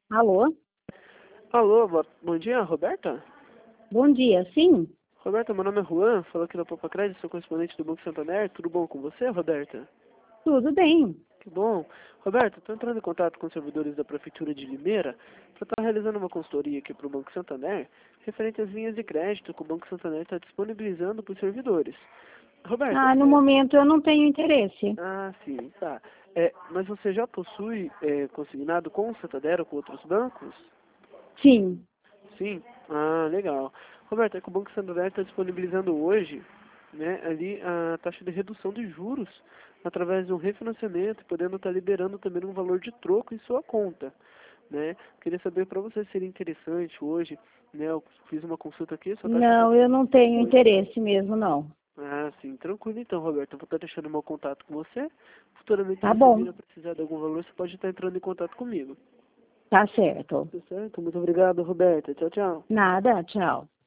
Alô? Alô, bom dia, Roberta? Bom dia, sim? Roberta, meu nome é Juan, falo aqui da Poupa Crédito, sou correspondente do Banco Santander. Tudo bom com você, Roberta? Tudo bem. Que bom. Roberta, estou entrando em contato com os servidores da Prefeitura de Limeira para estar realizando uma consultoria aqui para o Banco Santander referente às linhas de crédito que o Banco Santander está disponibilizando para os servidores. Roberta, No momento eu não tenho interesse. sim, tá. Mas você já possui consignado com o Santander ou com outros bancos? Sim. Sim? Ah, legal. Roberto, é que o Banco Santander está disponibilizando hoje, né, ali a taxa de redução de juros através de um refinanciamento, podendo estar liberando também um valor de troco em sua conta, né? Queria saber para você se seria interessante hoje, né? Eu fiz uma consulta aqui, sua taxa de Não, eu não tenho interesse mesmo, não. Ah, sim, tranquilo então, Roberto. Eu vou estar deixando meu contato com você. Futuramente, se Tá você bom. vir a precisar de algum valor, você pode estar entrando em contato comigo. Tá certo. Tá certo? Muito obrigado, Roberto. Tchau, tchau. Nada, tchau.